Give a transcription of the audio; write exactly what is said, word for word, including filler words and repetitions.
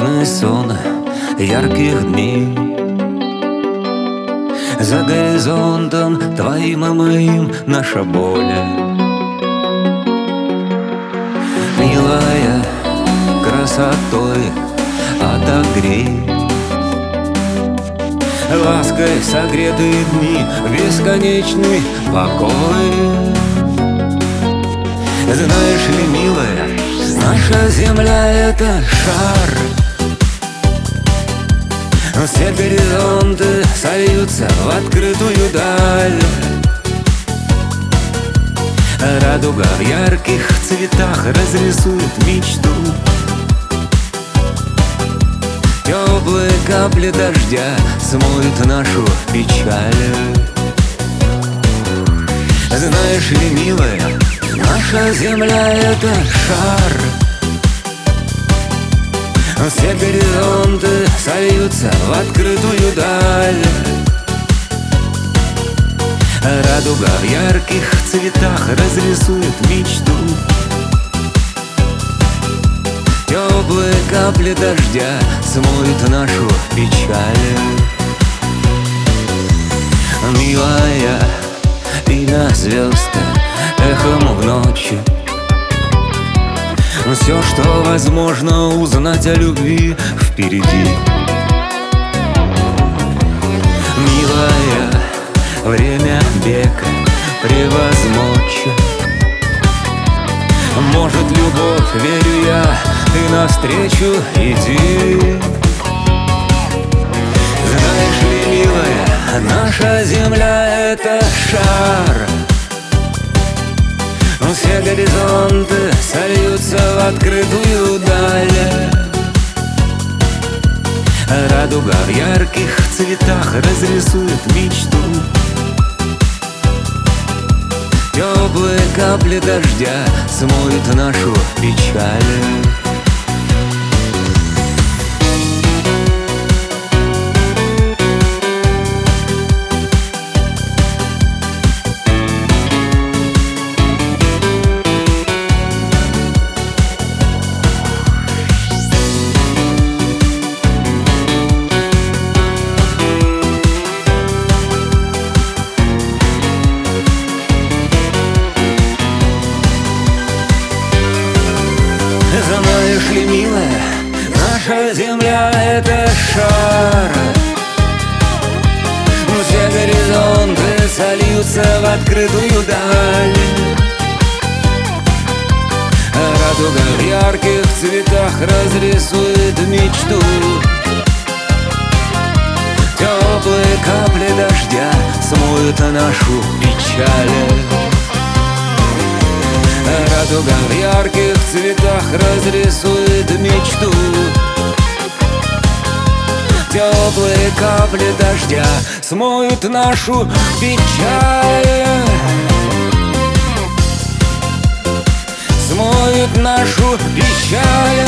Бесконечный сон ярких дней. За горизонтом твоим и моим наша боль. Милая, красотой отогрей, лаской согретые дни, бесконечный покой. Знаешь ли, милая, наша земля — это шар. Все горизонты сольются в открытую даль. Радуга в ярких цветах разрисует мечту. Теплые капли дождя смоют нашу печаль. Знаешь ли, милая, наша земля — это шар. Все горизонты сольются в открытую даль. Радуга в ярких цветах разрисует мечту. Теплые капли дождя смоют нашу печаль. Милая, имя звезд эхом в ночи. Все, что возможно узнать о любви, впереди. Милая, время бега превозмочь. Может, любовь, верю я, ты навстречу иди. Знаешь ли, милая, наша земля — это шар. Все горизонты сольются в открытую даль. Радуга в ярких цветах разрисует мечту. Теплые капли дождя смоют нашу печаль. Знаешь ли, милая, наша земля — это шар. Все горизонты сольются в открытую даль. Радуга в ярких цветах разрисует мечту. Теплые капли дождя смоют нашу печаль. Радуга в ярких цветах разрисует мечту. Теплые капли дождя смоют нашу печаль. Смоют нашу печаль.